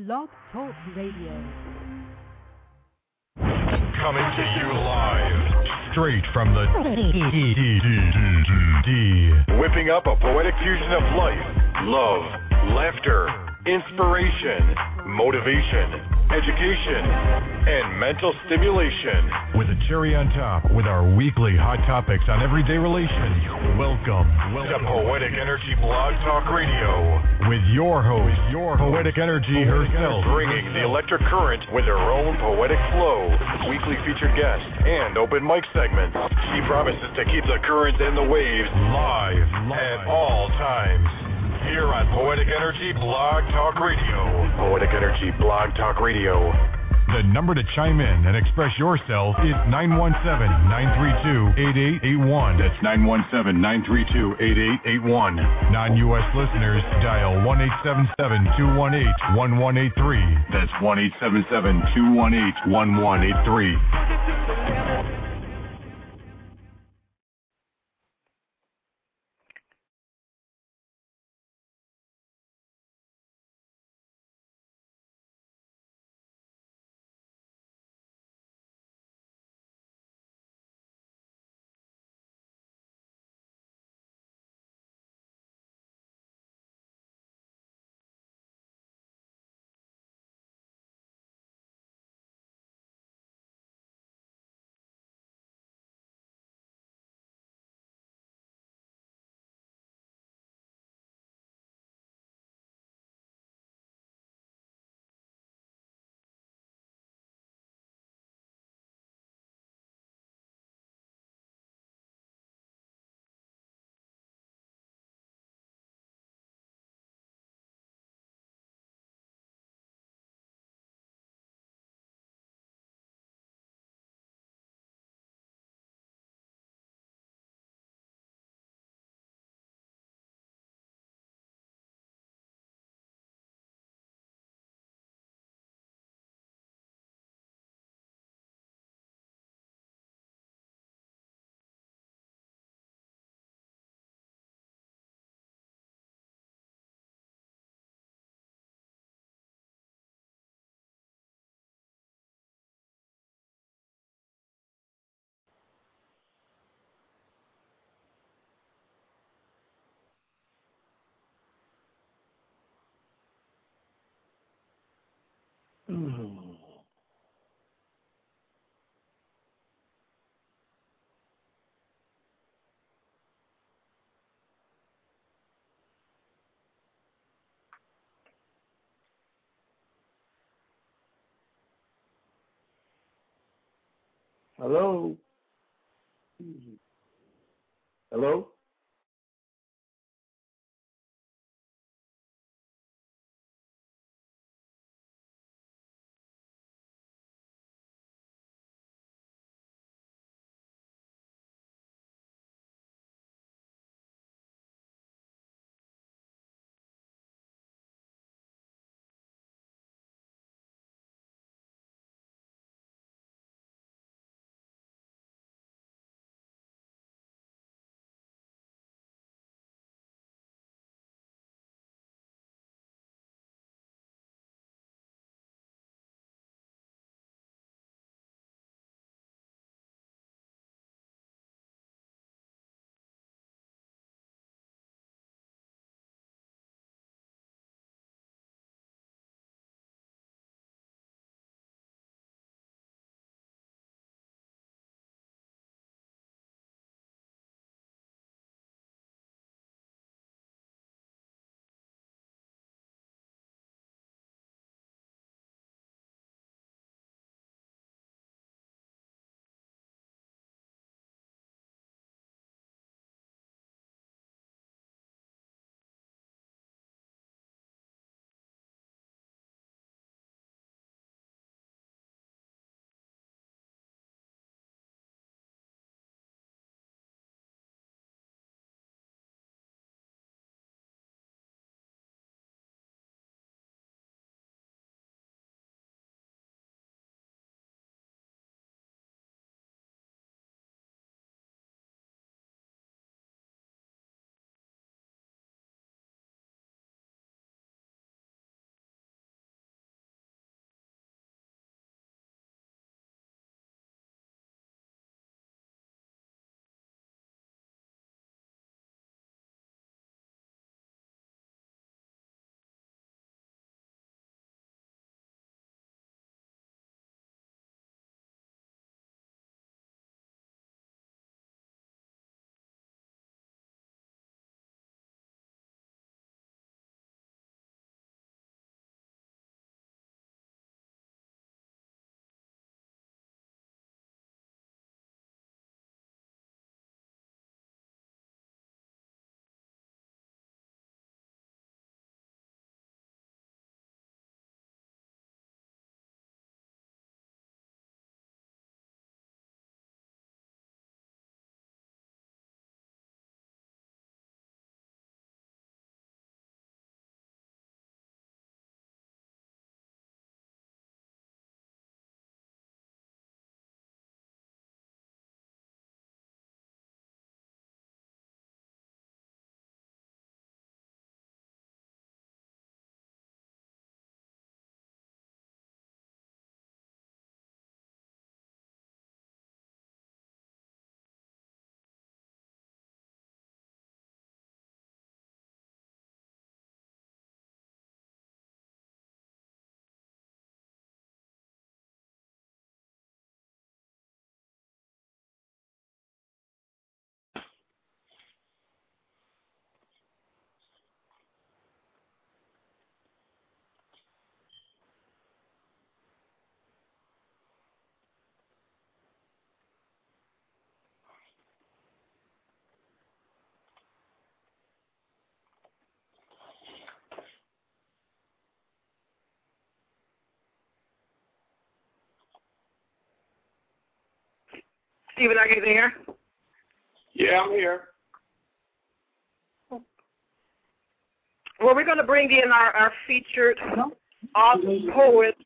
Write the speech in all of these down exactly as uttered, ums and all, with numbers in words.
Blog Talk Radio. Coming to you live, straight from the D. Whipping up a poetic fusion of life, love, laughter, inspiration, motivation, education, and mental stimulation. With a cherry on top, with our weekly hot topics on everyday relations. Welcome, welcome to Poetic Energy Blog Talk Radio. With your host, your Poetic Energy herself, bringing the electric current with her own poetic flow, weekly featured guests, and open mic segments. She promises to keep the currents and the waves live, live at all times. Here on Poetic Energy Blog Talk Radio. Poetic Energy Blog Talk Radio. The number to chime in and express yourself is nine one seven, nine three two, eight eight eight one. That's nine one seven, nine three two, eight eight eight one. Non-U S listeners, dial one eight seven seven, two one eight, one one eight three. That's one eight seven seven, two one eight, one one eight three. Hello? Hello? Stephen, are you there? Yeah, I'm here. Well, we're going to bring in our, our featured author, poet,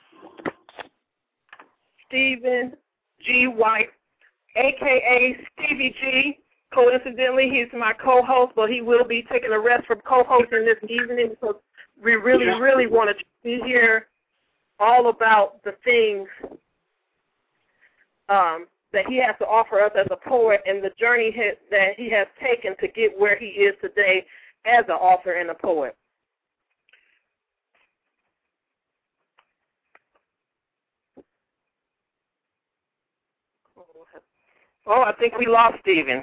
Stephen G. White, a k a. Stevie G. Coincidentally, he's my co-host, but he will be taking a rest from co-hosting this evening because we really, yeah. really want to hear all about the things um, that he has to offer us as a poet and the journey his, that he has taken to get where he is today as an author and a poet. Oh, I think we lost Stephen.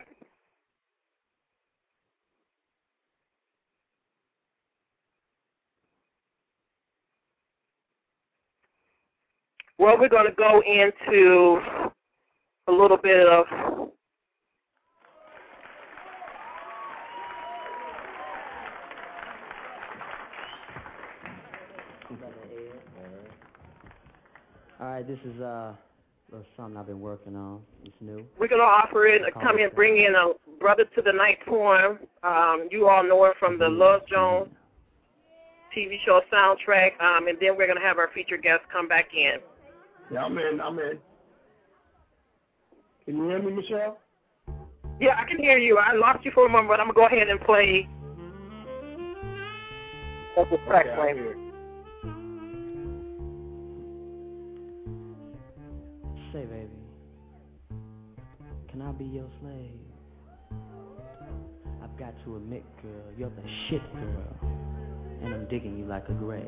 Well, we're going to go into a little bit of All right, this is uh, a little something I've been working on. It's new. We're going to offer it, come in, bring in a Brother to the Night poem. Um, you all know it from the Love Jones T V show soundtrack, um, and then we're going to have our featured guest come back in. Yeah, I'm in, I'm in. Can you hear me, Michelle? Yeah, I can hear you. I lost you for a moment, but I'm going to go ahead and play. That's the track okay, play. Say, baby, can I be your slave? I've got to admit, girl, you're the shit, girl, and I'm digging you like a grave.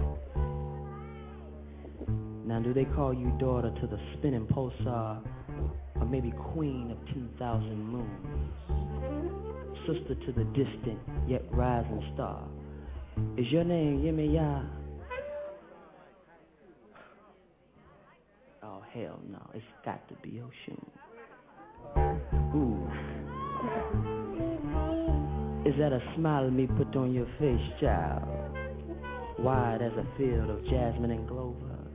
Now, do they call you daughter to the spinning pulsar, or maybe queen of ten thousand moons, sister to the distant yet rising star? Is your name Yemiya? Oh, hell no, it's got to be Oshun. Ooh. Is that a smile of me put on your face, child? Wide as a field of jasmine and clover.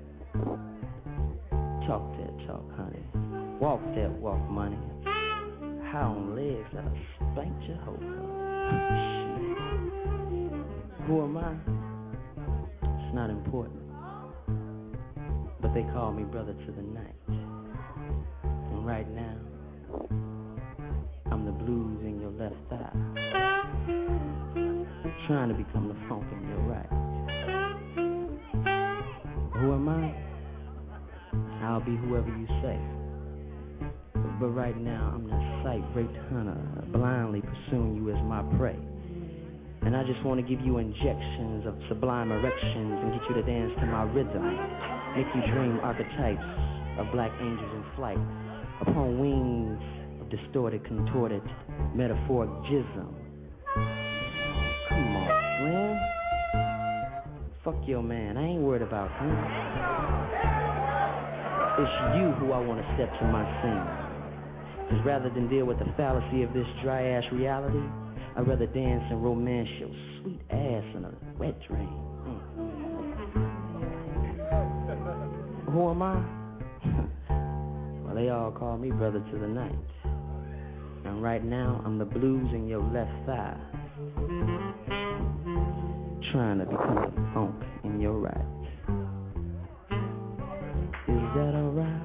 Talk that talk, honey. Walk that walk, money. High on legs that'll spank Jehovah. Who am I? It's not important. But they call me brother to the night. And right now, I'm the blues in your left thigh. Trying to become the funk in your right. Who am I? I'll be whoever you say. But right now, I'm the sight-raped hunter, blindly pursuing you as my prey. And I just want to give you injections of sublime erections and get you to dance to my rhythm. Make you dream archetypes of black angels in flight upon wings of distorted, contorted, metaphoric jism. Come on, Slim. Fuck your man. I ain't worried about him. It's you who I want to step to my scene. Because rather than deal with the fallacy of this dry-ass reality, I'd rather dance and romance your sweet ass in a wet dream. Mm. Who am I? Well, they all call me brother to the night. And right now, I'm the blues in your left thigh. Trying to become the funk in your right. Is that alright?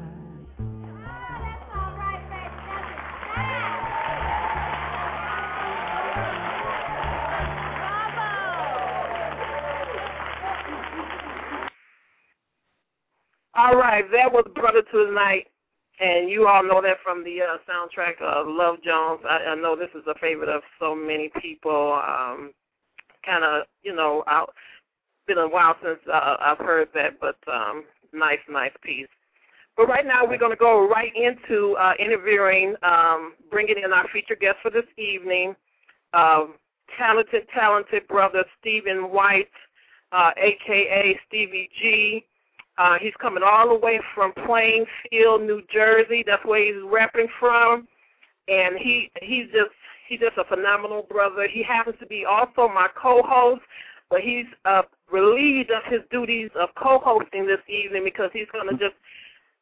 All right, that was Brother to the Night, and you all know that from the uh, soundtrack of Love Jones. I, I know this is a favorite of so many people. Um, kind of, you know, out. Been a while since uh, I've heard that, but um, nice, nice piece. But right now we're going to go right into uh, interviewing, um, bringing in our featured guest for this evening, um, talented, talented brother Stephen White, uh, a k a. Stevie G. Uh, he's coming all the way from Plainfield, New Jersey. That's where he's rapping from, and he he's just he's just a phenomenal brother. He happens to be also my co-host, but he's uh, relieved of his duties of co-hosting this evening because he's going to just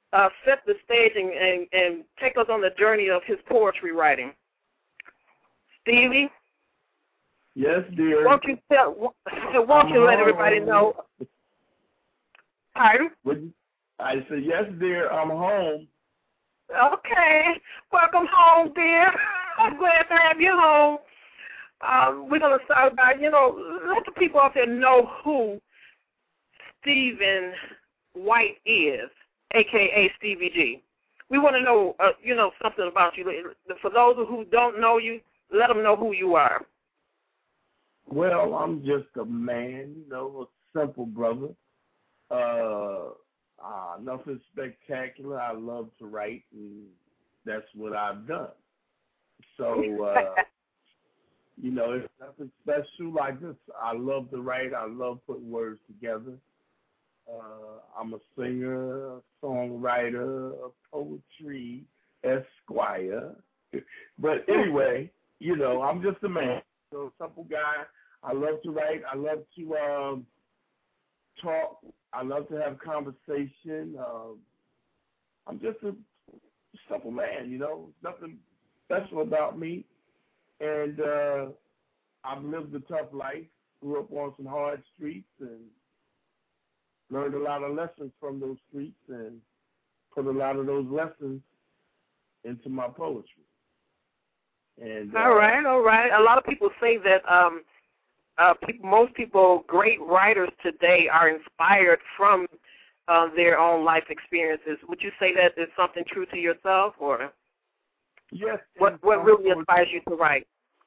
uh, set the stage and, and, and take us on the journey of his poetry writing. Stevie? Yes, dear. Won't you tell? Won't you let everybody know? Pardon? I said, yes, dear. I'm home. Okay. Welcome home, dear. I'm glad to have you home. Um, we're going to start by, you know, let the people out there know who Stephen White is, a k a. Stevie G. We want to know, uh, you know, something about you. For those who don't know you, let them know who you are. Well, I'm just a man, you know, a simple brother. Uh, uh, nothing spectacular. I love to write, and that's what I've done. So, uh, you know, it's nothing special. I just, I love to write. I love putting words together. Uh, I'm a singer, a songwriter, a poetry esquire. But anyway, you know, I'm just a man, so a simple guy. I love to write. I love to um, talk. I love to have conversation. Um, I'm just a simple man, you know. Nothing special about me. And uh, I've lived a tough life, grew up on some hard streets, and learned a lot of lessons from those streets and put a lot of those lessons into my poetry. And uh, all right, all right. A lot of people say that um, uh, people, most people, great writers today, are inspired from uh, their own life experiences. Would you say that is something true to yourself, or yes? What what really inspires you to write?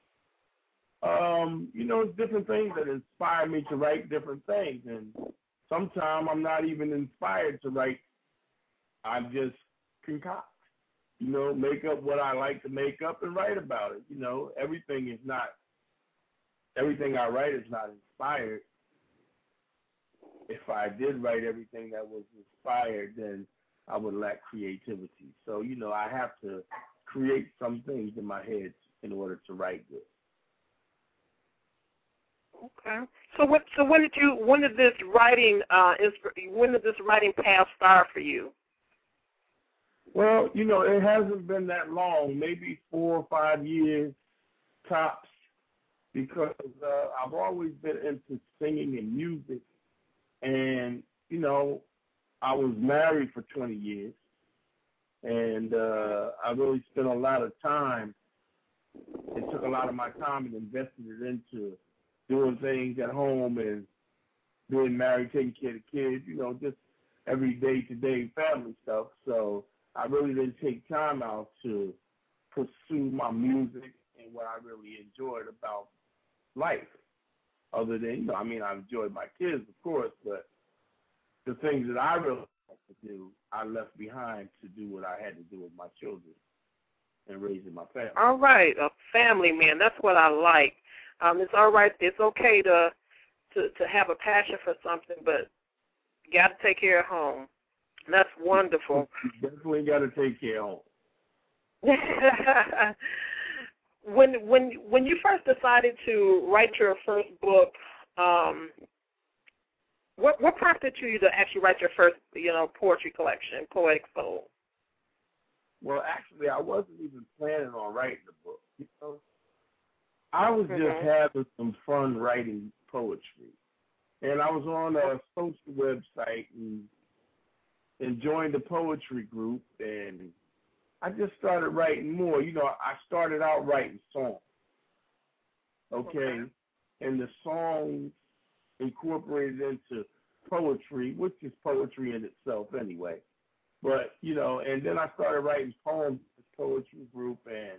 Um, you know, it's different things that inspire me to write different things, and sometimes I'm not even inspired to write. I just concoct. You know, make up what I like to make up and write about it. You know, everything is not, everything I write is not inspired. If I did write everything that was inspired, then I would lack creativity. So, you know, I have to create some things in my head in order to write good. Okay. So what? So when did you? When did this writing? Uh, when did this writing path start for you? Well, you know, it hasn't been that long, maybe four or five years tops, because uh, I've always been into singing and music. And, you know, I was married for twenty years, and uh, I really spent a lot of time. It took a lot of my time and invested it into doing things at home and being married, taking care of the kids, you know, just every day-to-day family stuff. So I really didn't take time out to pursue my music and what I really enjoyed about life. Other than, you know, I mean, I enjoyed my kids, of course, but the things that I really wanted to do, I left behind to do what I had to do with my children and raising my family. All right, a family man. That's what I like. Um, it's all right. It's okay to to to have a passion for something, but you got to take care of home. That's wonderful. You definitely got to take care of home. when when when you first decided to write your first book, um, what what prompted you to actually write your first, you know, poetry collection, Poetic Soul? Well, actually, I wasn't even planning on writing the book. You know, I was mm-hmm. just having some fun writing poetry, and I was on a social website and and joined the poetry group, and I just started writing more. You know, I started out writing songs, okay, okay. and the songs incorporated into poetry, which is poetry in itself anyway. But, you know, and then I started writing poems in this poetry group, and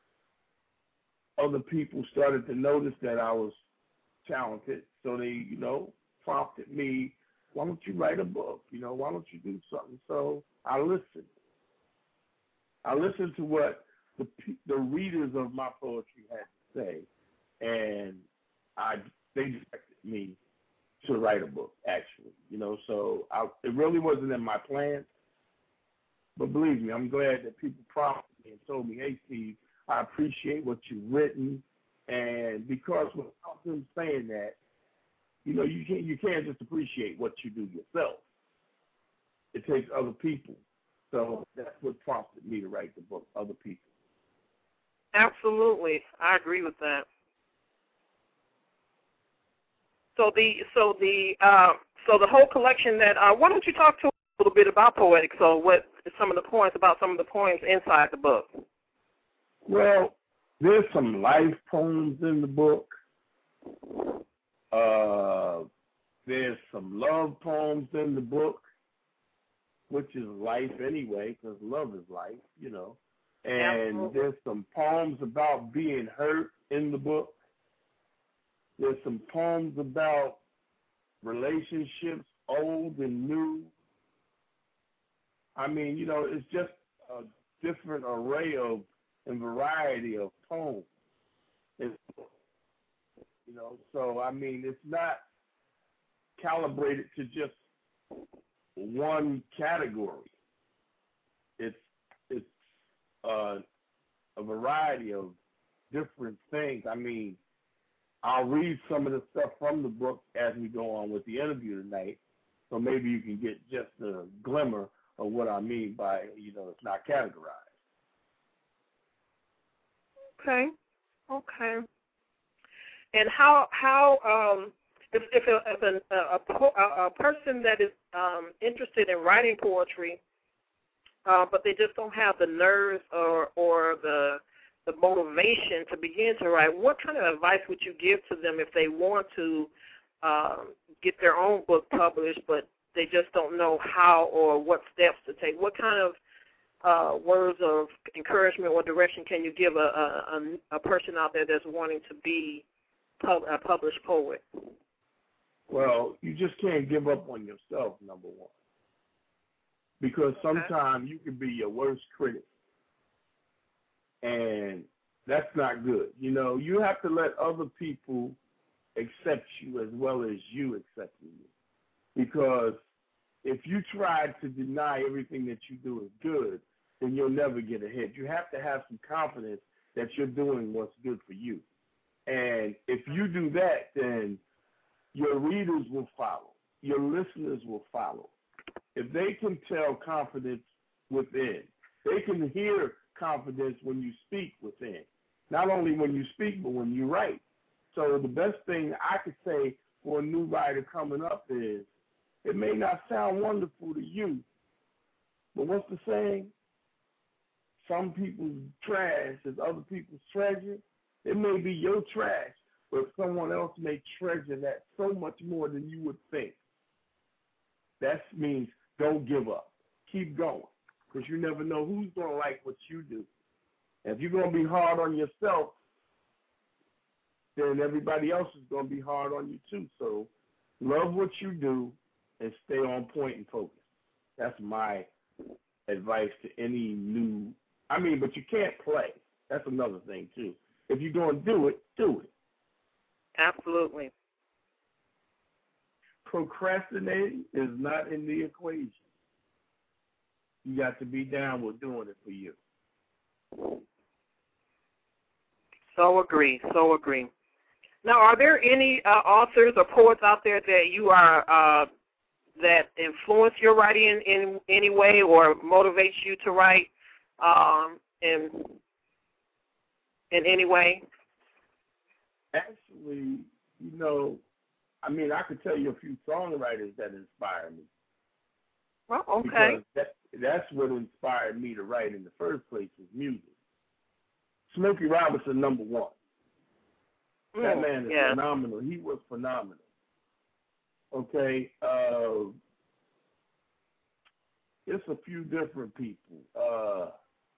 other people started to notice that I was talented, so they, you know, prompted me, why don't you write a book? You know, why don't you do something? So I listened. I listened to what the the readers of my poetry had to say, and I they directed me to write a book, actually. You know, so I, it really wasn't in my plans, but believe me, I'm glad that people prompted me and told me, hey, Steve, I appreciate what you've written, and because without them saying that, you know, you can't you can't just appreciate what you do yourself. It takes other people So that's what prompted me to write the book, Other People. Absolutely. I agree with that. So the so the uh, so the whole collection that uh, why don't you talk to us a little bit about Poetic Soul? What some of the points about some of the poems inside the book? Well, there's some life poems in the book. Uh, there's some love poems in the book, which is life anyway, because love is life, you know. And Absolutely. There's some poems about being hurt in the book. There's some poems about relationships, old and new. I mean, you know, it's just a different array of and variety of poems. It's, you know, so, I mean, it's not calibrated to just one category. It's it's uh, a variety of different things. I mean, I'll read some of the stuff from the book as we go on with the interview tonight, so maybe you can get just a glimmer of what I mean by, you know, it's not categorized. Okay, okay. And how how um if if a if a, a, a person that is um, interested in writing poetry, uh, but they just don't have the nerves or or the the motivation to begin to write, what kind of advice would you give to them if they want to um, get their own book published, but they just don't know how or what steps to take? What kind of uh, words of encouragement or direction can you give a, a, a person out there that's wanting to be pub, a published poet? Well, you just can't give up on yourself, number one, because sometimes you can be your worst critic. And that's not good. You know, you have to let other people accept you as well as you accepting you. Because if you try to deny everything that you do is good, then you'll never get ahead. You have to have some confidence that you're doing what's good for you. And if you do that, then your readers will follow. Your listeners will follow. If they can tell confidence within, they can hear confidence when you speak within. Not only when you speak, but when you write. So the best thing I could say for a new writer coming up is, it may not sound wonderful to you, but what's the saying? Some people's trash is other people's treasure. It may be your trash, but someone else may treasure that so much more than you would think. That means don't give up. Keep going. Because you never know who's going to like what you do. And if you're going to be hard on yourself, then everybody else is going to be hard on you too. So love what you do and stay on point and focus. That's my advice to any new, I mean, but you can't play. That's another thing too. If you're going to do it, do it. Absolutely. Procrastinating is not in the equation. You got to be down with doing it for you. So agree. So agree. Now, are there any uh, authors or poets out there that you are uh, that influence your writing in, in any way or motivates you to write um, in in any way? Actually, you know, I mean, I could tell you a few songwriters that inspire me. Well, okay. Because that, that's what inspired me to write in the first place, is music. Smokey Robinson, number one. Mm, that man is yeah. phenomenal. He was phenomenal. Okay. Uh, it's a few different people. Uh,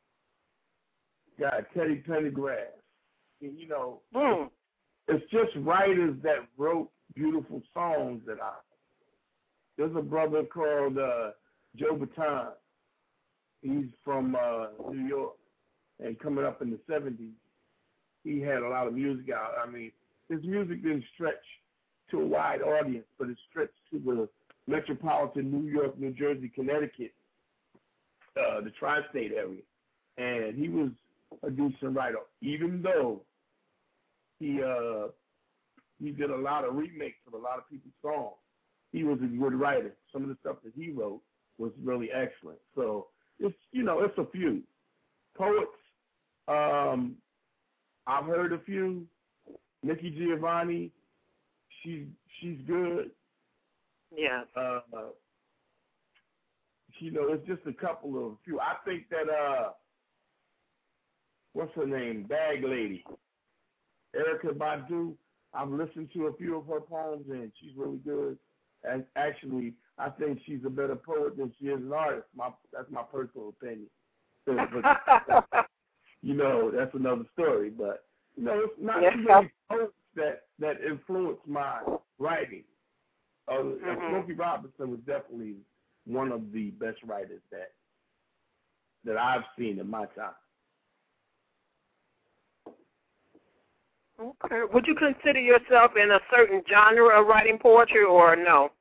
got Teddy Pendergrass. And, you know, mm. it's just writers that wrote beautiful songs that I. There's a brother called uh, Joe Bataan. He's from uh, New York, and coming up in the seventies, he had a lot of music out. I mean, his music didn't stretch to a wide audience, but it stretched to the metropolitan New York, New Jersey, Connecticut, uh, the tri-state area. And he was a decent writer, even though he uh, he did a lot of remakes of a lot of people's songs. He was a good writer. Some of the stuff that he wrote was really excellent. So it's you know, it's a few poets. Um, I've heard a few. Nikki Giovanni, she's she's good. Yeah. Uh, you know, it's just a couple of few. I think that uh, what's her name, Bag Lady, Erykah Badu. I've listened to a few of her poems, and she's really good. And actually, I think she's a better poet than she is an artist. My that's my personal opinion. But, you know, that's another story. But you know, it's not yeah. too many poets that that influence my writing. Uh, mm-hmm. Smokey Robinson was definitely one of the best writers that that I've seen in my time. Okay. Would you consider yourself in a certain genre of writing poetry, or no?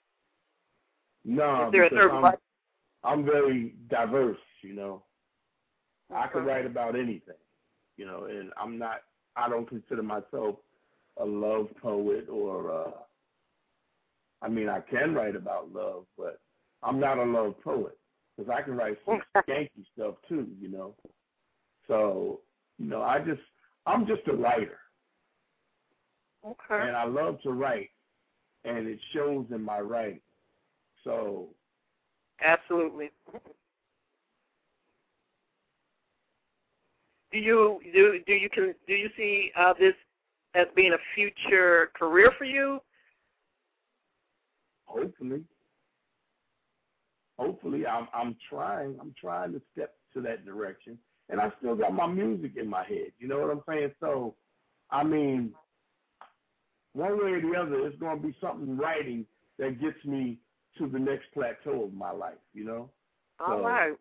No, Is there a certain I'm, I'm very diverse, you know. Okay. I could write about anything, you know, and I'm not, I don't consider myself a love poet or, uh, I mean, I can write about love, but I'm not a love poet because I can write some skanky stuff too, you know. So, you know, I just, I'm just a writer. Okay. And I love to write, and it shows in my writing. So, absolutely. Do you do do you can do you see uh, this as being a future career for you? Hopefully, hopefully, I'm I'm trying. I'm trying to step to that direction, and I still got my music in my head. You know what I'm saying? So, I mean, one way or the other, it's going to be something writing that gets me to the next plateau of my life, you know? All so, right.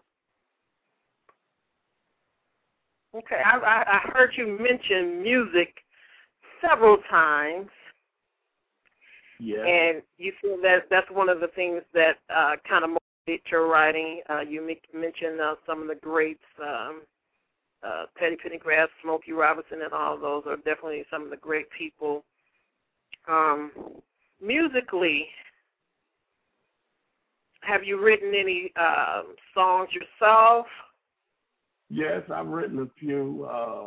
Okay, I, I, I heard you mention music several times. Yeah. And you feel that that's one of the things that uh, kind of motivates your writing. Uh, you make, mentioned uh, some of the greats, um, uh, Teddy Pendergrass, Smokey Robinson, and all of those are definitely some of the great people. Um, musically, have you written any uh, songs yourself? Yes, I've written a few. Uh,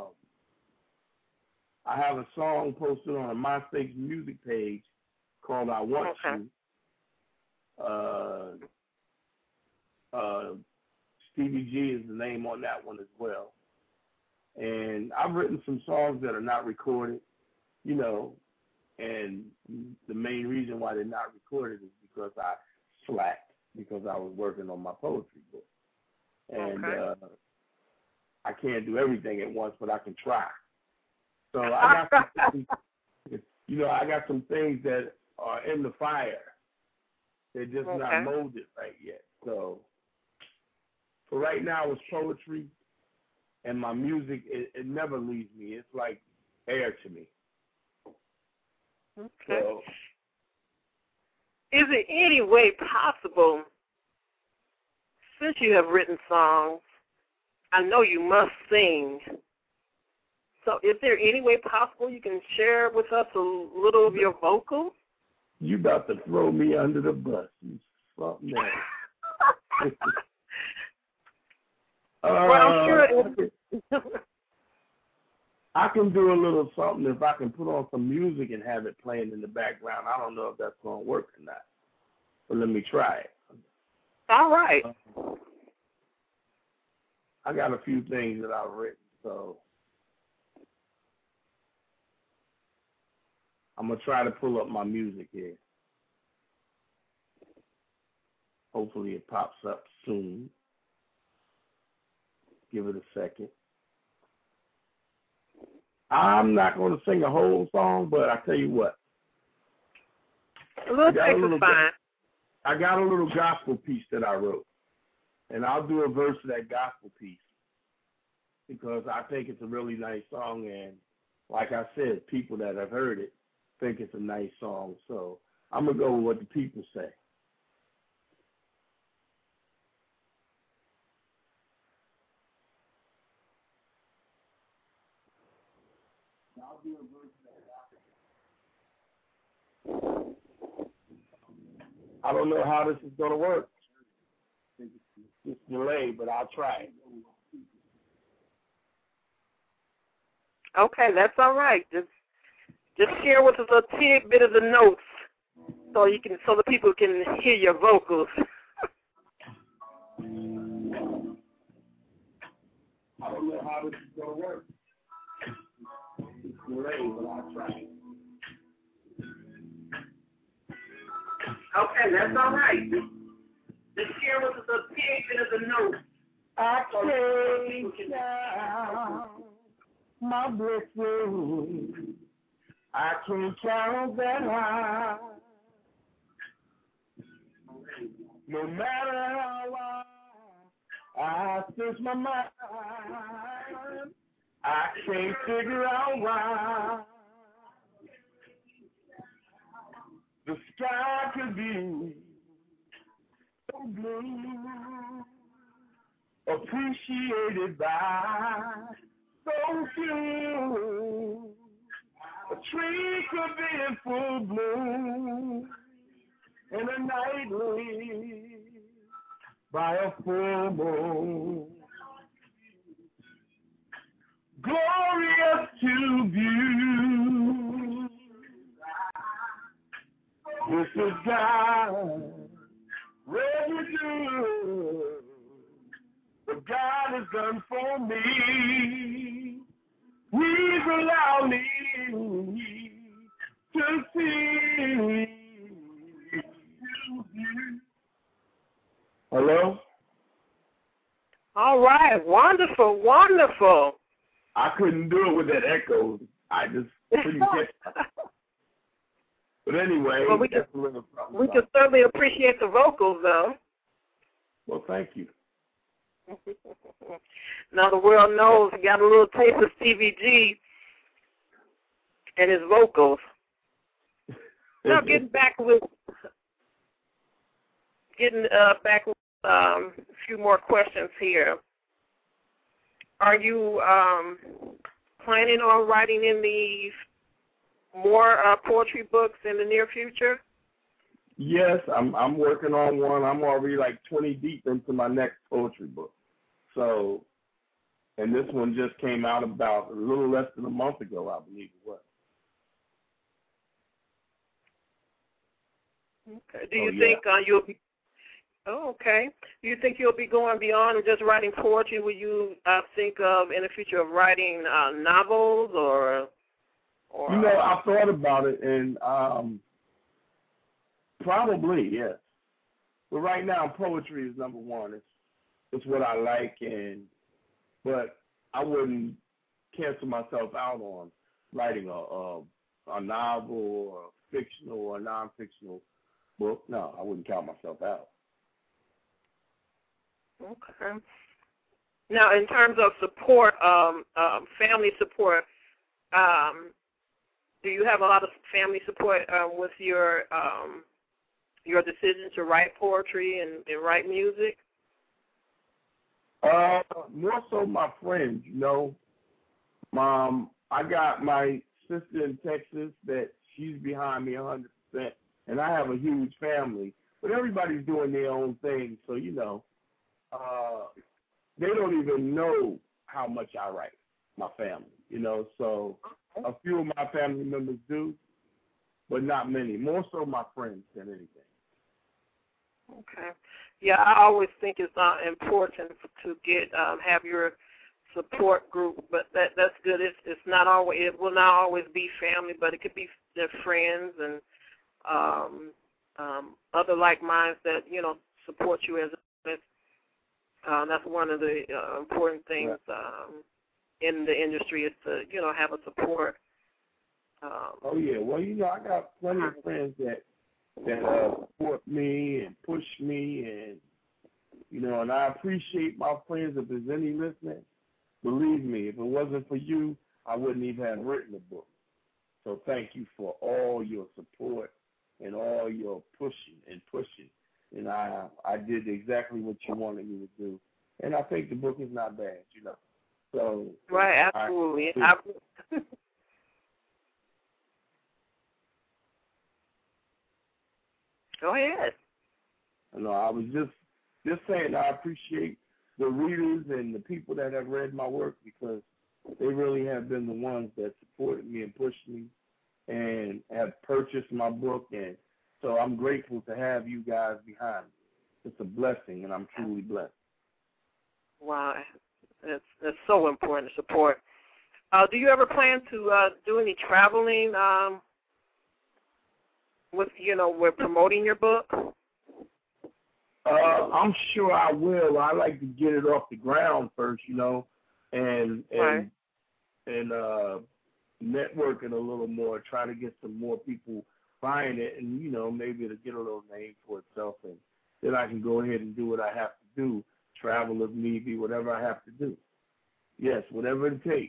I have a song posted on a MySpace music page called I Want okay. You. Uh, uh, Stevie G is the name on that one as well. And I've written some songs that are not recorded, you know, and the main reason why they're not recorded is because I slacked because I was working on my poetry book. And okay. uh, I can't do everything at once, but I can try. So I got some, you know, I got some things that are in the fire. They're just okay. not molded right yet. So for right now, it's poetry, and my music, it, it never leaves me. It's like air to me. Okay. So, is it any way possible, since you have written songs, I know you must sing. So is there any way possible you can share with us a little of your vocal? You about to throw me under the bus. You something else. Well, I'm sure it, I can do a little something if I can put on some music and have it playing in the background. I don't know if that's going to work or not, but let me try it. All right. Uh, I got a few things that I've written, so I'm going to try to pull up my music here. Hopefully it pops up soon. Give it a second. I'm not going to sing a whole song, but I tell you what. A little taste is fine. I got a little gospel piece that I wrote, and I'll do a verse of that gospel piece because I think it's a really nice song, and like I said, people that have heard it think it's a nice song, so I'm going to go with what the people say. I'll do a verse of that gospel. I don't know how this is going to work. It's delayed, but I'll try. Okay, that's all right. Just just share with us a tidbit of the notes so you can so the people can hear your vocals. I don't know how this is gonna work. It's delayed, but I'll try. Okay, that's all right. Just share with us a tidbit of the notes. I can't count my blessings. I can't count that high. No matter how I, I search my mind, I can't figure out why. The sky could be so blue, appreciated by so few. A tree could be in full bloom, and a night lit by a full moon. Glorious to view. This is God, really good. What God has done for me, He's allowed me to see. Hello? All right, wonderful, wonderful. I couldn't do it with that echo. I just couldn't get it. But anyway, well, we can, we can certainly appreciate the vocals, though. Well, thank you. Now the world knows he got a little taste of Stevie G and his vocals. Now getting back with getting uh, back with um, a few more questions here. Are you um, planning on writing in the more uh, poetry books in the near future? Yes, I'm I'm working on one. I'm already like twenty deep into my next poetry book. So, and this one just came out about a little less than a month ago, I believe it was. Okay. Do you oh, think yeah. uh, you'll be? Oh, okay. Do you think you'll be going beyond just writing poetry? Will you uh, think of in the future of writing uh, novels or? Or you know, I thought about it, and um, probably yes. But right now, poetry is number one. It's it's what I like, and but I wouldn't cancel myself out on writing a a, a novel or a fictional or a non-fictional book. No, I wouldn't count myself out. Okay. Now, in terms of support, um, um, family support, um, do you have a lot of family support uh, with your um, your decision to write poetry and, and write music? Uh, more so my friends, you know. Mom, I got my sister in Texas that she's behind me one hundred percent, and I have a huge family. But everybody's doing their own thing, so, you know, uh, they don't even know how much I write, my family, you know. So a few of my family members do, but not many. More so my friends than anything. Okay. Yeah, I always think it's uh, important to get um, have your support group, but that that's good. It's it's not always it will not always be family, but it could be their friends and um, um, other like minds that you know support you as a uh, that's one of the uh, important things um, in the industry is to you know have a support. Um, oh yeah, well you know I got plenty of friends that. that uh, support me and push me, and you know, and I appreciate my friends. If there's any listening, believe me, if it wasn't for you, I wouldn't even have written the book. So thank you for all your support and all your pushing and pushing. And I I did exactly what you wanted me to do, and I think the book is not bad, you know. So right, absolutely. I, I, Go ahead. No, I was just just saying I appreciate the readers and the people that have read my work because they really have been the ones that supported me and pushed me and have purchased my book. And so I'm grateful to have you guys behind me. It's a blessing, and I'm truly blessed. Wow. It's, it's so important to support. Uh, do you ever plan to uh, do any traveling um, with, you know, with promoting your book? Uh, I'm sure I will. I like to get it off the ground first, you know, and and right. and uh, network it a little more. Try to get some more people buying it, and you know, maybe it'll get a little name for itself, and then I can go ahead and do what I have to do. Travel if need be, whatever I have to do. Yes, whatever it takes.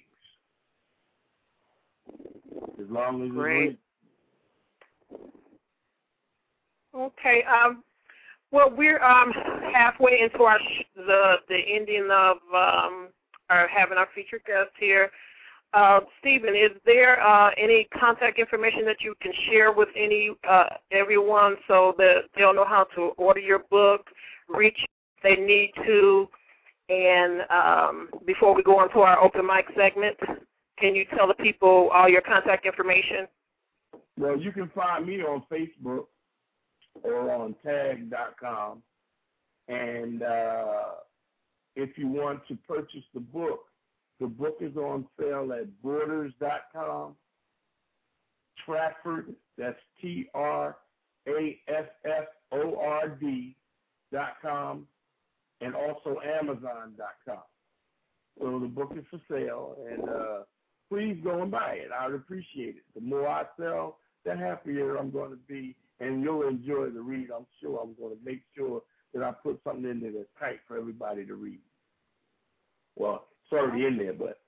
As long as Great. it's Okay. Um, well, we're um, halfway into our sh- the the ending of um, our having our featured guest here. Uh, Stephen, is there uh, any contact information that you can share with any uh, everyone so that they'll know how to order your book, reach if they need to, and um, before we go on to our open mic segment, can you tell the people all your contact information? Well, you can find me on Facebook or on tag dot com. And uh, if you want to purchase the book, the book is on sale at borders dot com, Trafford, that's T R A F F O R D dot com, and also amazon dot com. So the book is for sale, and uh, please go and buy it. I would appreciate it. The more I sell, the happier I'm going to be, and you'll enjoy the read. I'm sure I'm going to make sure that I put something in there that's tight for everybody to read. Well, it's already in there, but.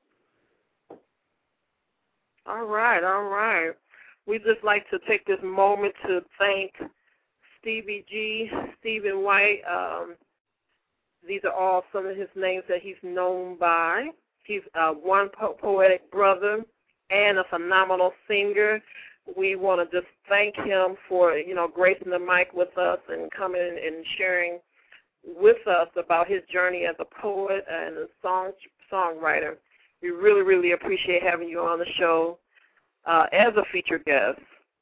All right, all right. We'd just like to take this moment to thank Stevie G, Stephen White. Um, these are all some of his names that he's known by. He's uh, one po- poetic brother and a phenomenal singer. We want to just thank him for, you know, gracing the mic with us and coming and sharing with us about his journey as a poet and a song songwriter. We really, really appreciate having you on the show uh, as a featured guest.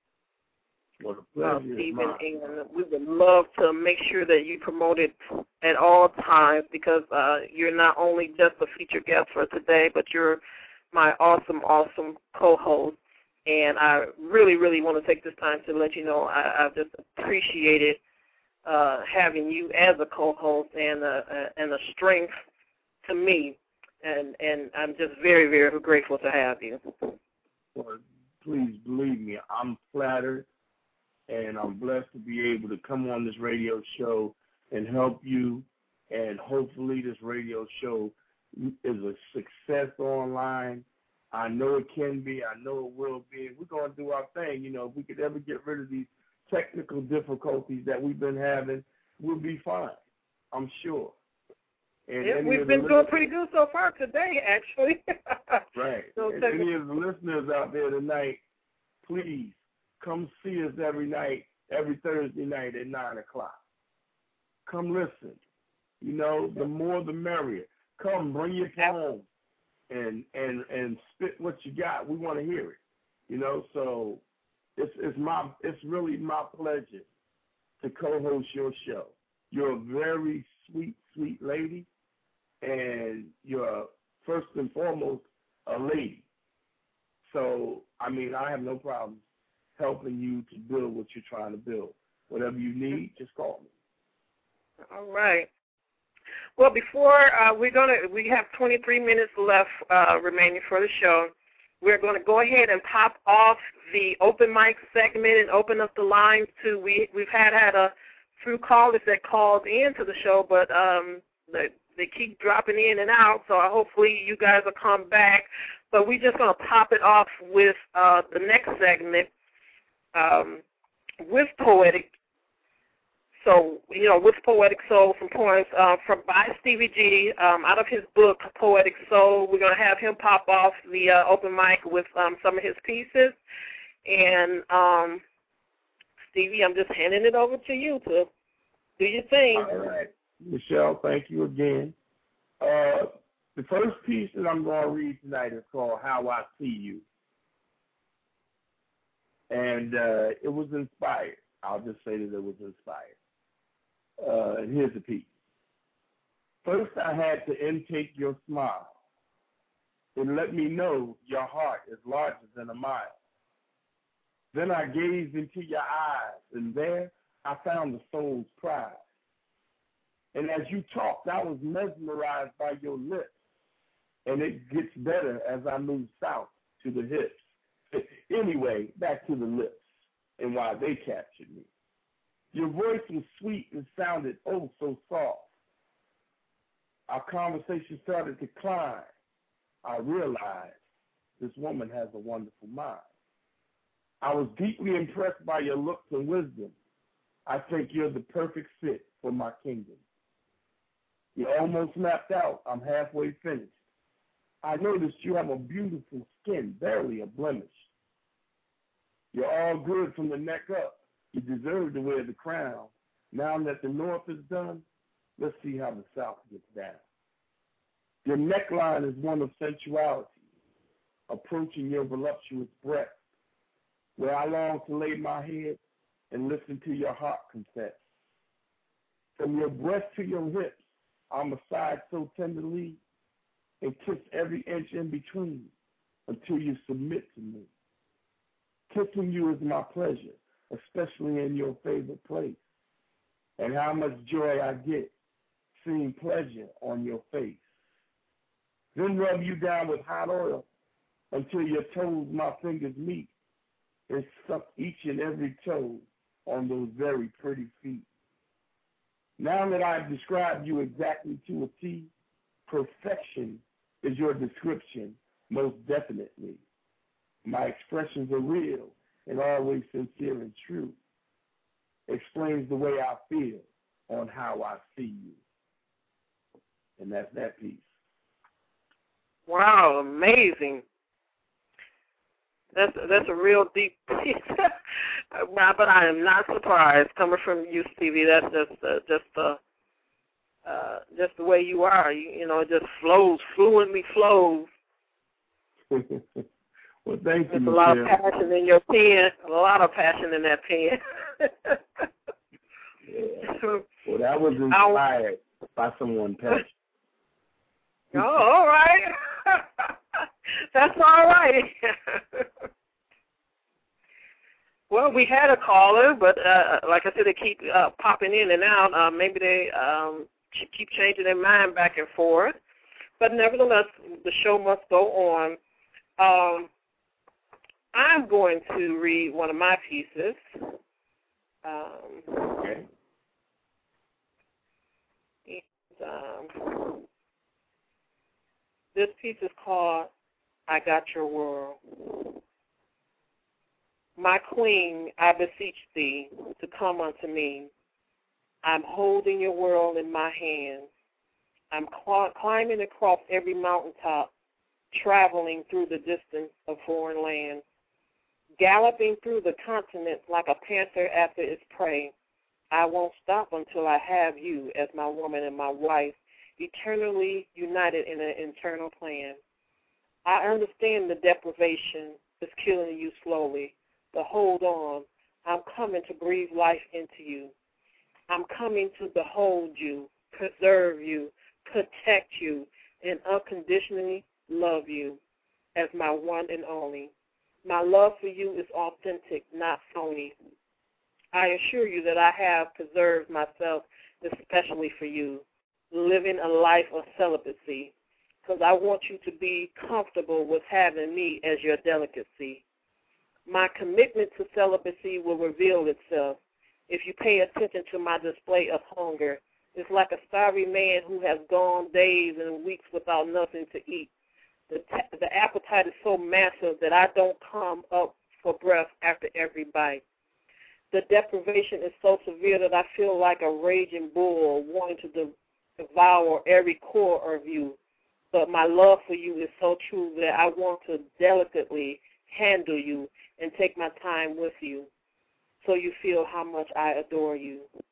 Well, the pleasure uh, is Stephen, mine. and we would love to make sure that you promote it at all times because uh, you're not only just a featured guest for today, but you're my awesome, awesome co-host. And I really, really want to take this time to let you know I, I just appreciated uh, having you as a co-host and a, a, and a strength to me. And, and I'm just very, very grateful to have you. Well, please believe me, I'm flattered, and I'm blessed to be able to come on this radio show and help you. And hopefully this radio show is a success online. I know it can be. I know it will be. We're going to do our thing. You know, if we could ever get rid of these technical difficulties that we've been having, we'll be fine, I'm sure. And yeah, we've been doing pretty good so far today, actually. Right. So and any of the listeners out there tonight, please come see us every night, every Thursday night at nine o'clock. Come listen. You know, the more the merrier. Come, bring your poem and and and spit what you got. We want to hear it. You know, so it's it's my it's really my pleasure to co-host your show. You're a very sweet, sweet lady. And you're first and foremost a lady. So, I mean, I have no problem helping you to build what you're trying to build. Whatever you need, just call me. All right. Well, before uh, we're gonna, we have twenty-three minutes left uh, remaining for the show. We're going to go ahead and pop off the open mic segment and open up the lines to. We we've had had a few callers that called into the show, but um, the They keep dropping in and out, so hopefully you guys will come back. But we're just going to pop it off with uh, the next segment um, with Poetic. So, you know, with Poetic Soul, some poems uh, from by Stevie G um, out of his book, Poetic Soul. We're going to have him pop off the uh, open mic with um, some of his pieces. And, um, Stevie, I'm just handing it over to you to do your thing. All right. Michelle, thank you again. Uh, the first piece that I'm going to read tonight is called How I See You. And uh, it was inspired. I'll just say that it was inspired. Uh, and here's the piece. First, I had to intake your smile. It let me know your heart is larger than a mile. Then I gazed into your eyes, and there I found the soul's pride. And as you talked, I was mesmerized by your lips. And it gets better as I move south to the hips. Anyway, back to the lips and why they captured me. Your voice was sweet and sounded oh so soft. Our conversation started to climb. I realized this woman has a wonderful mind. I was deeply impressed by your looks and wisdom. I think you're the perfect fit for my kingdom. You're almost mapped out. I'm halfway finished. I noticed you have a beautiful skin, barely a blemish. You're all good from the neck up. You deserve to wear the crown. Now that the north is done, let's see how the south gets down. Your neckline is one of sensuality, approaching your voluptuous breast, where I long to lay my head and listen to your heart confess. From your breast to your hips, I'll massage so tenderly and kiss every inch in between until you submit to me. Kissing you is my pleasure, especially in your favorite place. And how much joy I get seeing pleasure on your face. Then rub you down with hot oil until your toes my fingers meet and suck each and every toe on those very pretty feet. Now that I've described you exactly to a T, perfection is your description, most definitely. My expressions are real and always sincere and true. Explains the way I feel on how I see you. And that's that piece. Wow, amazing. That's that's a real deep piece. But I am not surprised coming from you, Stevie. That's just uh, just uh, uh, just the way you are. You, you know, it just flows, fluently flows. Well, thank you. There's a lot of passion in your pen. A lot of passion in that pen. Yeah. Well, that was inspired by someone passionate. Oh, all right. That's all right. Well, we had a caller, but uh, like I said, they keep uh, popping in and out. Uh, maybe they um, keep changing their mind back and forth. But nevertheless, the show must go on. Um, I'm going to read one of my pieces. Um, okay. And, um, this piece is called I Got Your World. My queen, I beseech thee to come unto me. I'm holding your world in my hands. I'm cl- climbing across every mountaintop, traveling through the distance of foreign lands, galloping through the continent like a panther after its prey. I won't stop until I have you as my woman and my wife, eternally united in an internal plan. I understand the deprivation is killing you slowly, but hold on. I'm coming to breathe life into you. I'm coming to behold you, preserve you, protect you, and unconditionally love you as my one and only. My love for you is authentic, not phony. I assure you that I have preserved myself especially for you, living a life of celibacy, because I want you to be comfortable with having me as your delicacy. My commitment to celibacy will reveal itself if you pay attention to my display of hunger. It's like a starving man who has gone days and weeks without nothing to eat. The, t- the appetite is so massive that I don't come up for breath after every bite. The deprivation is so severe that I feel like a raging bull wanting to de- devour every core of you. But my love for you is so true that I want to delicately handle you and take my time with you so you feel how much I adore you.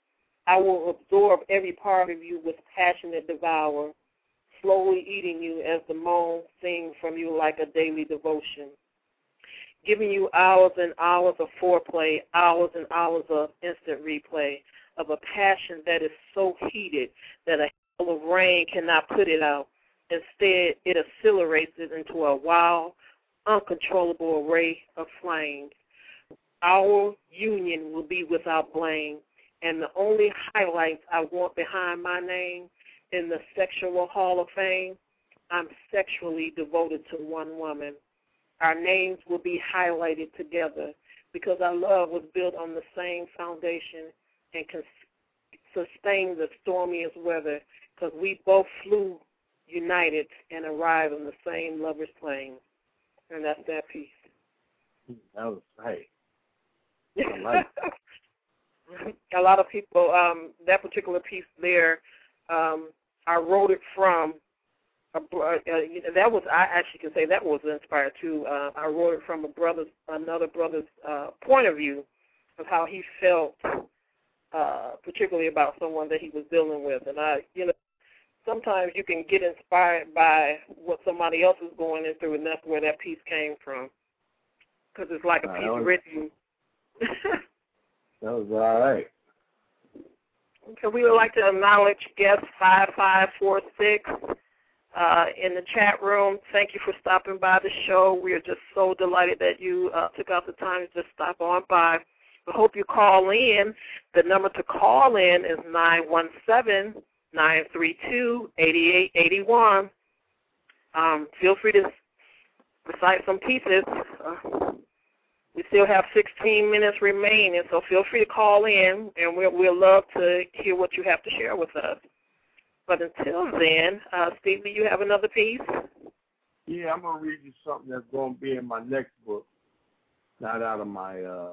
I will absorb every part of you with passionate devour, slowly eating you as the moan sing from you like a daily devotion, giving you hours and hours of foreplay, hours and hours of instant replay, of a passion that is so heated that a hail of rain cannot put it out. Instead, it accelerates it into a wild, uncontrollable array of flame. Our union will be without blame, and the only highlights I want behind my name in the sexual hall of fame, I'm sexually devoted to one woman. Our names will be highlighted together because our love was built on the same foundation and can sustain the stormiest weather because we both flew united and arrived on the same lover's plane. And that's that piece. That was right. I like it. A lot of people, um, that particular piece there, um, I wrote it from, a, uh, that was, I actually can say that was inspired too. Uh, I wrote it from a brother's, another brother's uh, point of view of how he felt, uh, particularly about someone that he was dealing with. And I, you know, sometimes you can get inspired by what somebody else is going through, and that's where that piece came from. Because it's like a piece was, written. That was all right. So we would like to acknowledge guest five five four six uh, in the chat room. Thank you for stopping by the show. We are just so delighted that you uh, took out the time to just stop on by. We hope you call in. The number to call in is nine one seven, nine three two, eight eight eight one. Um, feel free to recite some pieces. Uh, we still have sixteen minutes remaining, so feel free to call in, and we'll, we'll love to hear what you have to share with us. But until then, uh, Stevie, you have another piece? Yeah, I'm going to read you something that's going to be in my next book, not out of my uh,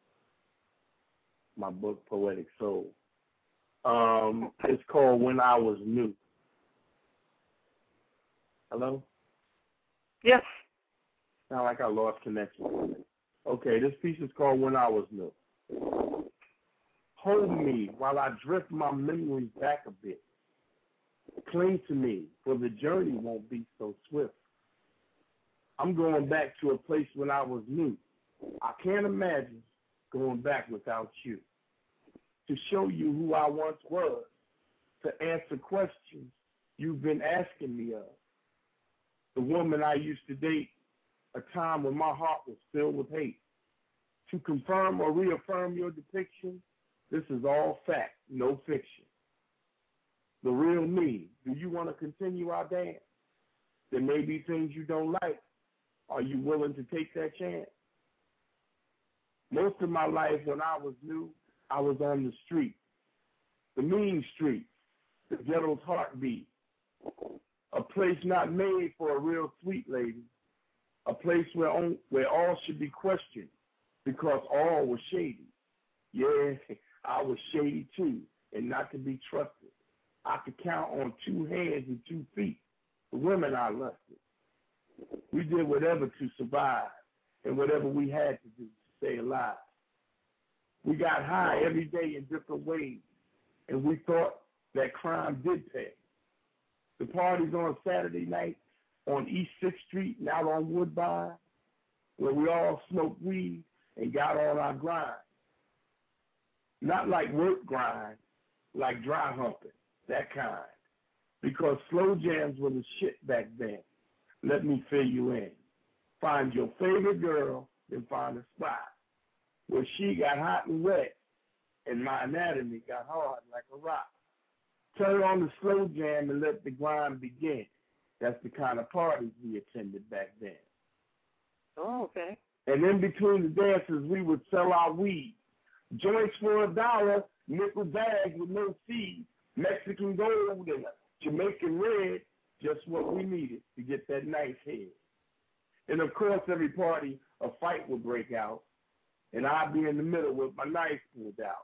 my book, Poetic Soul. Um, it's called When I Was New. Hello? Yes. Sound like I lost connection. Okay, this piece is called When I Was New. Hold me while I drift my memories back a bit. Cling to me, for the journey won't be so swift. I'm going back to a place when I was new. I can't imagine going back without you. To show you who I once was, to answer questions you've been asking me of. The woman I used to date, a time when my heart was filled with hate. To confirm or reaffirm your depiction, this is all fact, no fiction. The real me, do you want to continue our dance? There may be things you don't like. Are you willing to take that chance? Most of my life when I was new, I was on the street, the mean street, the ghetto's heartbeat, a place not made for a real sweet lady, a place where, on, where all should be questioned because all was shady. Yeah, I was shady too, and not to be trusted. I could count on two hands and two feet the women I lusted. We did whatever to survive and whatever we had to do to stay alive. We got high every day in different ways, and we thought that crime did pay. The parties on Saturday night on East sixth Street and out on Woodbine, where we all smoked weed and got on our grind. Not like work grind, like dry humping, that kind. Because slow jams were the shit back then. Let me fill you in. Find your favorite girl, then find a spot where she got hot and wet, and my anatomy got hard like a rock. Turn on the slow jam and let the grind begin. That's the kind of parties we attended back then. Oh, okay. And in between the dances, we would sell our weed. Joints for a dollar, nickel bags with no seed, Mexican gold and Jamaican red, just what we needed to get that nice head. And of course, every party, a fight would break out, and I'd be in the middle with my knife pulled out.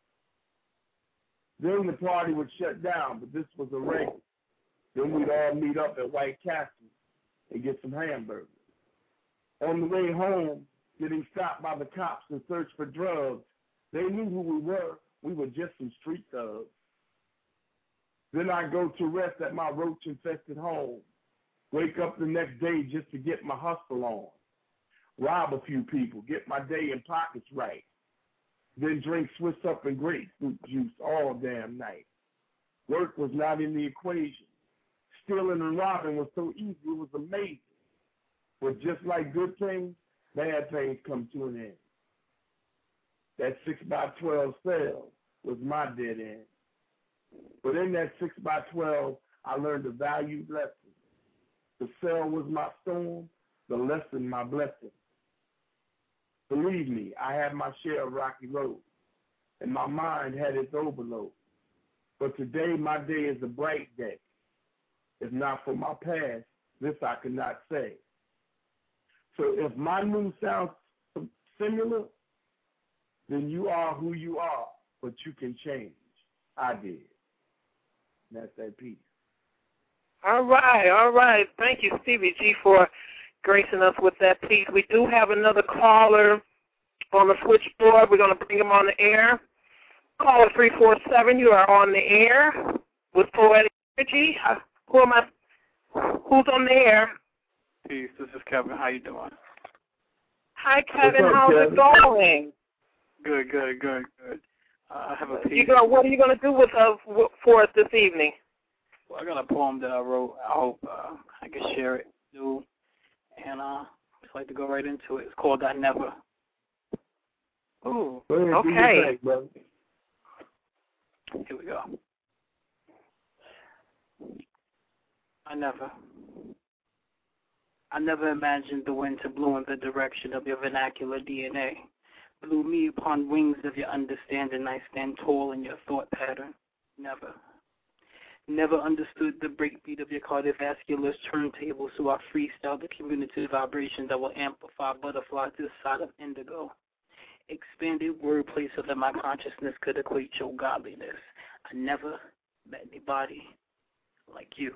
Then the party would shut down, but this was a regular. Then we'd all meet up at White Castle and get some hamburgers. On the way home, getting stopped by the cops and searched for drugs, they knew who we were, We were just some street thugs. Then I go to rest at my roach-infested home. Wake up the next day just to get my hustle on. Rob a few people, get my day and pockets right. Then drink Swiss up and grapefruit juice all damn night. Work was not in the equation. Stealing and robbing was so easy, it was amazing. But just like good things, bad things come to an end. That six by twelve cell was my dead end. But in that six by twelve, I learned a valued lesson. The cell was my storm, the lesson my blessing. Believe me, I had my share of rocky roads, and my mind had its overload. But today, my day is a bright day. If not for my past, this I could not say. So if my news sounds similar, then you are who you are, but you can change. I did. And that's that piece. All right, all right. Thank you, Stevie G, for gracing us with that piece. We do have another caller on the switchboard. We're going to bring him on the air. Caller three four seven, you are on the air with Poetic Energy. Who am I? Who's on the air? Peace, this is Kevin. How you doing? Hi, Kevin. What's up, How's Kevin? it going? Good, good, good, good. Uh, I have a piece. You gonna, what are you going to do with us for us this evening? Well, I got a poem that I wrote. I hope uh, I can share it, too. And uh, I'd like to go right into it. It's called I Never. Ooh, Go ahead, okay. do your thing, brother. Here we go. I never. I never imagined the wind to blow in the direction of your vernacular D N A. Blew me upon wings of your understanding. I stand tall in your thought pattern. Never. Never understood the breakbeat of your cardiovascular turntable, so I freestyle the cumulative vibrations that will amplify butterflies this side of indigo. Expanded wordplay so that my consciousness could equate your godliness. I never met anybody like you.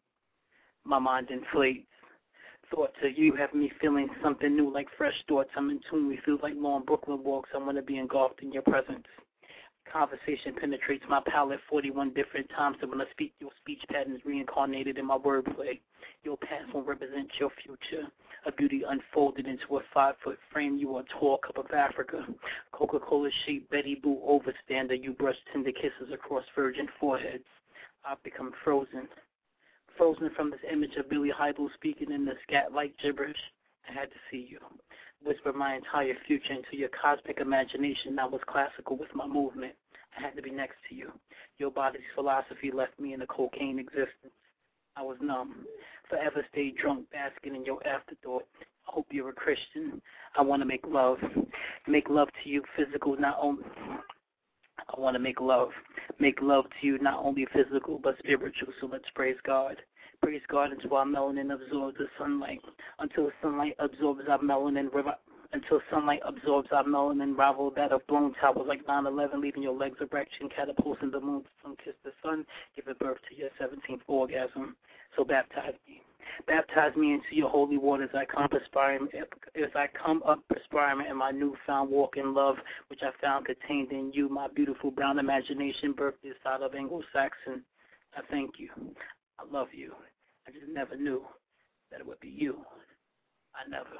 My mind inflates. Thoughts of you have me feeling something new, like fresh thoughts. I'm in tune. We feel like long Brooklyn walks. I want to be engulfed in your presence. Conversation penetrates my palate forty-one different times. So when I speak, your speech patterns reincarnated in my wordplay. Your past will represent your future. A beauty unfolded into a five-foot frame. You are a tall cup of Africa. Coca-Cola shaped Betty Boo overstander. You brush tender kisses across virgin foreheads. I've become frozen. Frozen from this image of Billy Idol speaking in the scat-like gibberish. I had to see you. Whisper my entire future into your cosmic imagination. I was classical with my movement. I had to be next to you. Your body's philosophy left me in a cocaine existence. I was numb. Forever stayed drunk, basking in your afterthought. I hope you're a Christian. I want to make love. Make love to you physical, not only... I want to make love. Make love to you, not only physical, but spiritual. So let's praise God. Praise God until our melanin absorbs the sunlight. Until sunlight absorbs our melanin. Until sunlight absorbs our melanin. Rival that of blown towers like nine eleven, leaving your legs erection, catapulting the moon. Some kiss the sun, giving birth to your seventeenth orgasm. So baptize me. Baptize me into your holy waters. I come perspiring, as I come up perspiring in my newfound walk in love, which I found contained in you, my beautiful brown imagination, birthed this side of Anglo-Saxon. I thank you. I love you. I just never knew that it would be you. I never.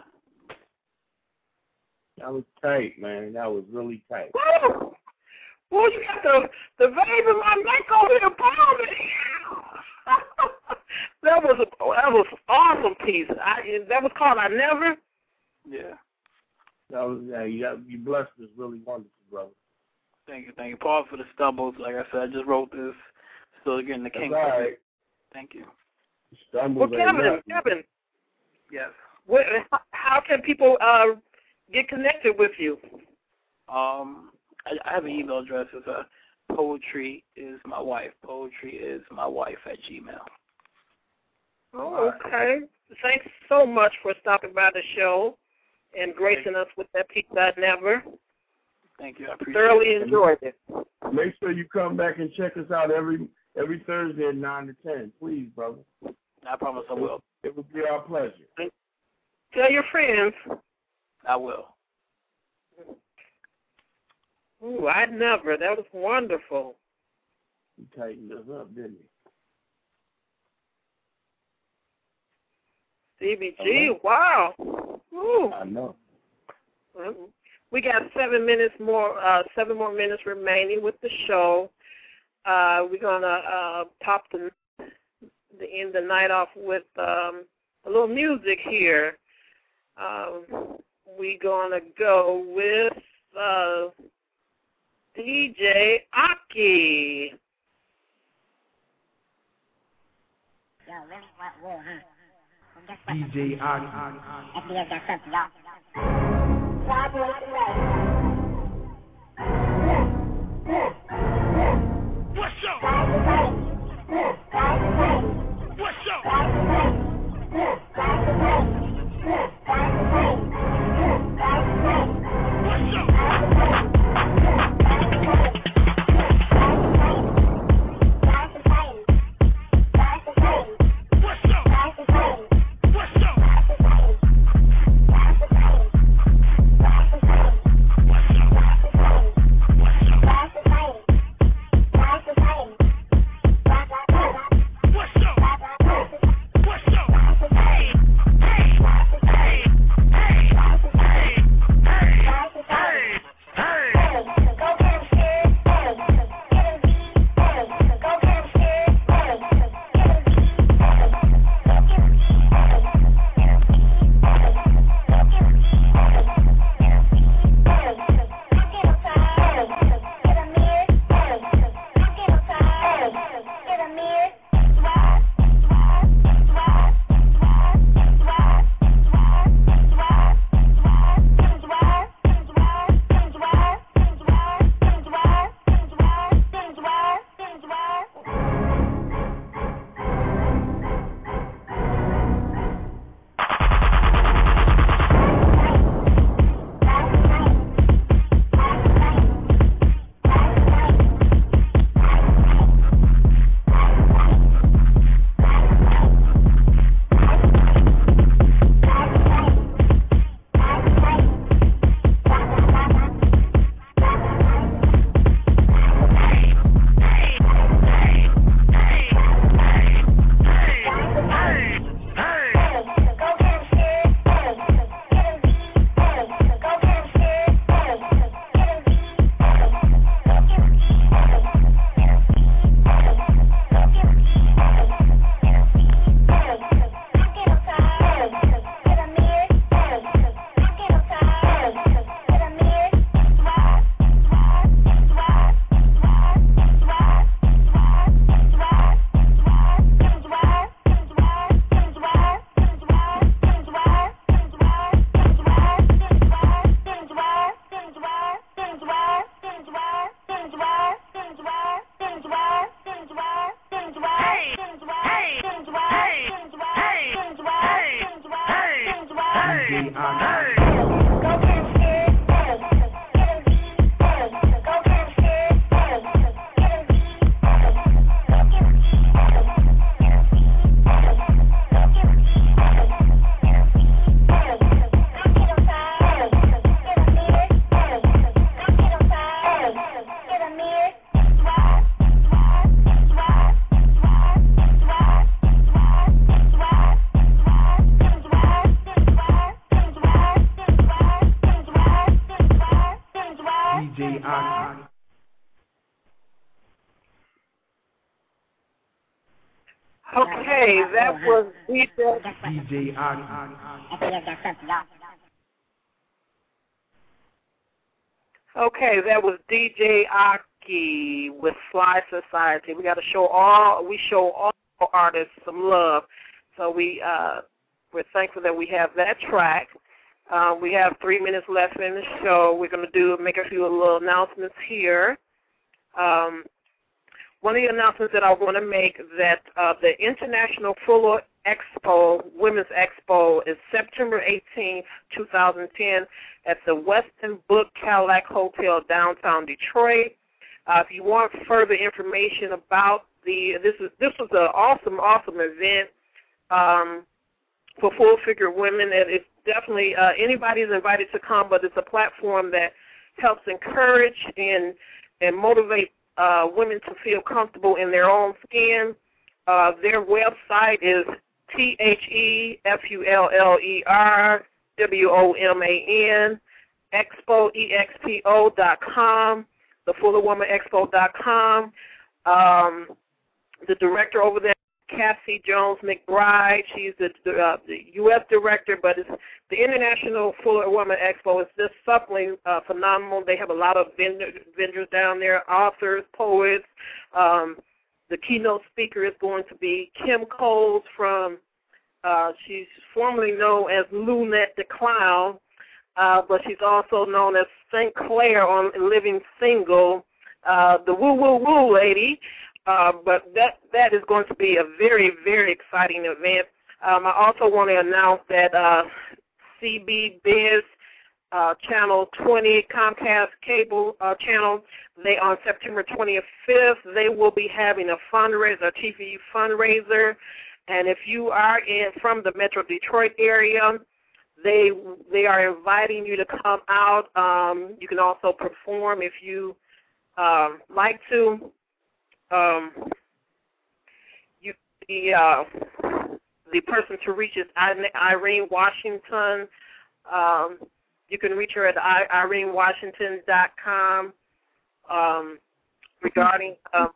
That was tight, man. That was really tight. Woo! Woo, you got the, the vein in my neck over here pounding. That was a, that was an awesome piece. I, that was called I Never. Yeah. That was, yeah, you, you blessed us really wonderful, brother. Thank you, thank you. Pardon for the stumbles. Like I said, I just wrote this. Still getting the kinks. That's all right. Thank you. Stumbles Well, Kevin, ain't Kevin, Yes. what, how can people uh, get connected with you? Um, I, I have an email address. It's uh, poetry is my wife. Poetry is my wife at Gmail. Oh, okay. Thanks so much for stopping by the show and gracing us with that piece I Never. Thank you. I appreciate Thoroughly it. enjoyed it. Make sure you come back and check us out every every Thursday at nine to ten. Please, brother. I promise I will. It would be our pleasure. Tell your friends. I will. Ooh, I never. That was wonderful. He tightened us up, didn't he? C B G, wow. Ooh. I know. We got seven minutes more, uh, seven more minutes remaining with the show. Uh, we're gonna uh, top the the end the night off with um, a little music here. Um, we're gonna go with uh, D J Aki. Yo, really want war, huh? Well, guess D what? J Aki. F B S got something, y'all. What's up? What's up? What's up? Okay, that was D J D J Aki. F B S got something, y'all. Okay, that was D J Aki with Fly Society. We got to show all we show all artists some love, so we uh, we're thankful that we have that track. Uh, we have three minutes left in the show. We're going to do make a few little announcements here. Um, one of the announcements that I want to make that uh, the International Fuller Expo, Women's Expo, is September eighteenth, two thousand ten, at the Westin Book Cadillac Hotel, downtown Detroit. Uh, if you want further information about the, this is this was an awesome, awesome event um, for full figure women. It, it's definitely uh, anybody is invited to come, but it's a platform that helps encourage and and motivate uh, women to feel comfortable in their own skin. Uh, their website is T H E F U L L E R W O M A N, Expo, E X P O dot com, the Fuller Woman Expo dot com. Um, the director over there, Cassie Jones McBride, she's the, uh, the U S director, but it's the International Fuller Woman Expo is just something uh, phenomenal. They have a lot of vendors, vendors down there, authors, poets. Um, the keynote speaker is going to be Kim Coles from, uh, she's formerly known as Lunette the Clown, uh, but she's also known as Saint Clair on Living Single, uh, the Woo Woo Woo lady. Uh, but that that is going to be a very, very exciting event. Um, I also want to announce that uh, C B Biz uh, Channel twenty, Comcast Cable uh, Channel, they on September twenty-fifth, they will be having a fundraiser, a T V fundraiser. And if you are in from the Metro Detroit area, they they are inviting you to come out. Um, you can also perform if you um, like to. Um, you, the uh, the person to reach is Irene Washington. Um, you can reach her at irene washington dot com um, regarding um,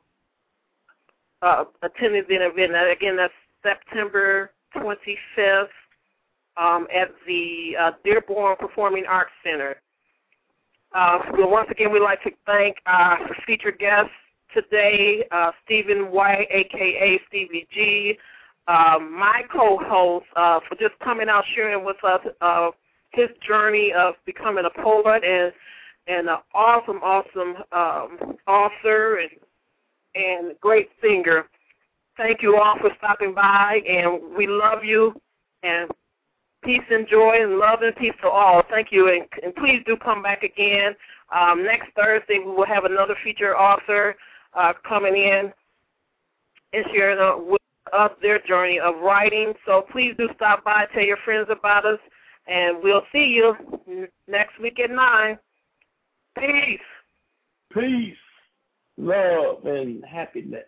uh, attending the event. Now, again, that's September twenty-fifth um, at the uh, Dearborn Performing Arts Center. Uh, well, once again, we'd like to thank our featured guests today, uh, Stephen White, a k a. Stevie G, uh, my co-host, uh, for just coming out sharing with us uh, his journey of becoming a poet and and an awesome, awesome um, author and and great singer. Thank you all for stopping by, and we love you, and peace and joy and love and peace to all. Thank you, and, and please do come back again. Um, next Thursday, we will have another featured author Uh, coming in and sharing uh, with us their journey of writing. So please do stop by, tell your friends about us, and we'll see you next week at nine. Peace. Peace, love, and happiness.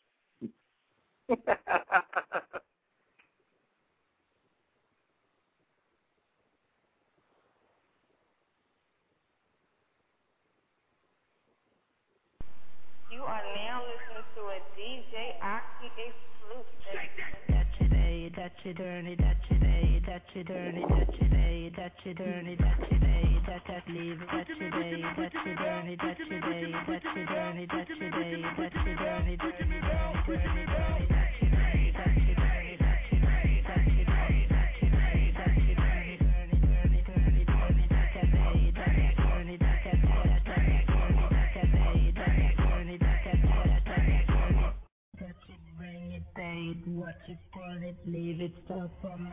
You are now listening to a D J Oxy exclusive. That's your day, that's your journey, that's your day, that's your journey, that's your day, that's your journey, that's your day, that's that leave, that's your day, that's your journey, that's your day, that's your journey, that's your day, that's your journey, journey, journey, journey, journey, that's your day, that's your journey, that's your day, that's your day, that's your day, that's your journey, journey, journey, journey, journey, that's that day, that's that journey, that's that day, that's that journey, that's that day, that's that journey, that's that day, that's that journey. Touch it, bring it, fade, watch it, burn it, leave it, stuff from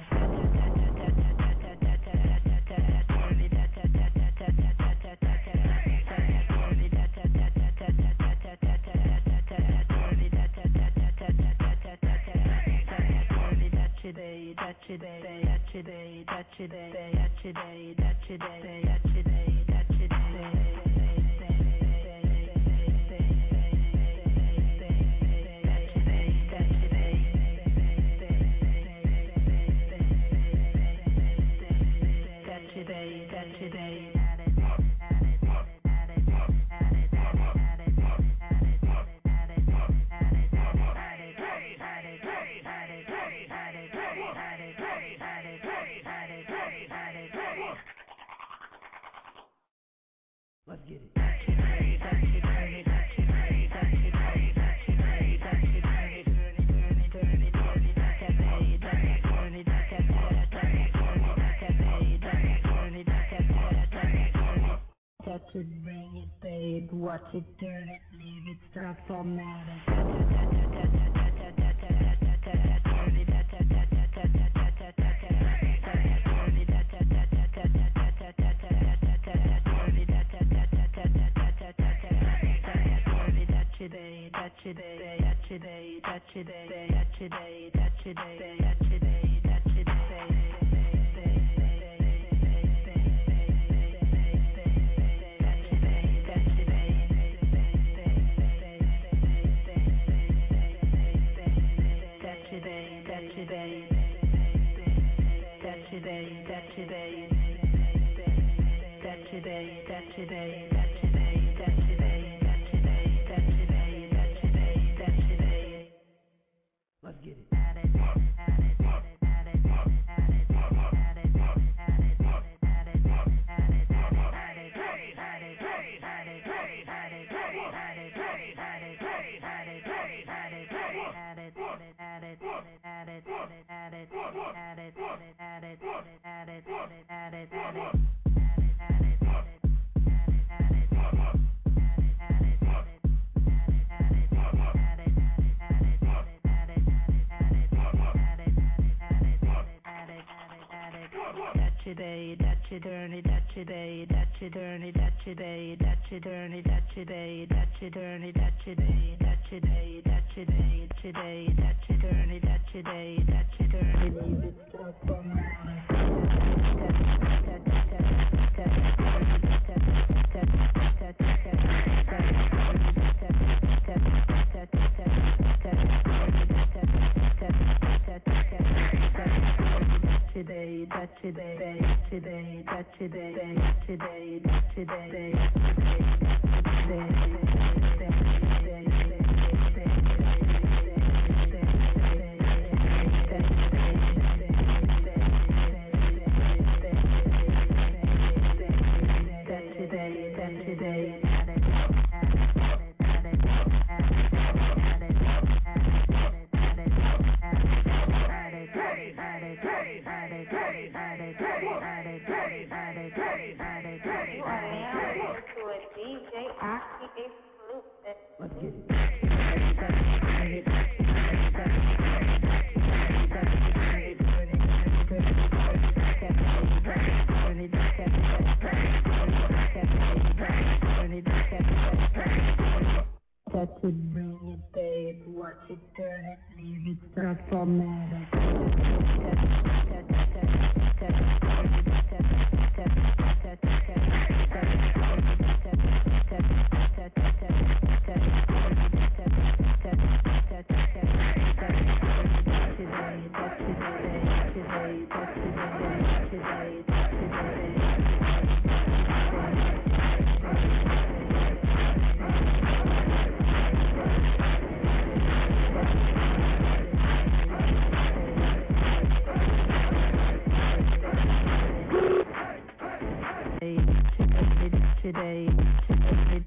Today, that today, that today, that today, that today, that today, that today, that today. Let's get it. Touch it, bring it, fade, watch it, turn it, leave it, stop for Today, that today, that today, that today, that today, that today, that today, that today. today, that today, that today, that today, that today, that today, that today, that today, that today, today, that today, that today, that today, leave it stuck for today, that today, today, that today, today, that today, let's get it. That should bring it, babe. Watch it, turn it, leave it, start formatting. Today, today.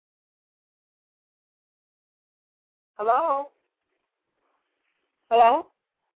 Hello? Hello?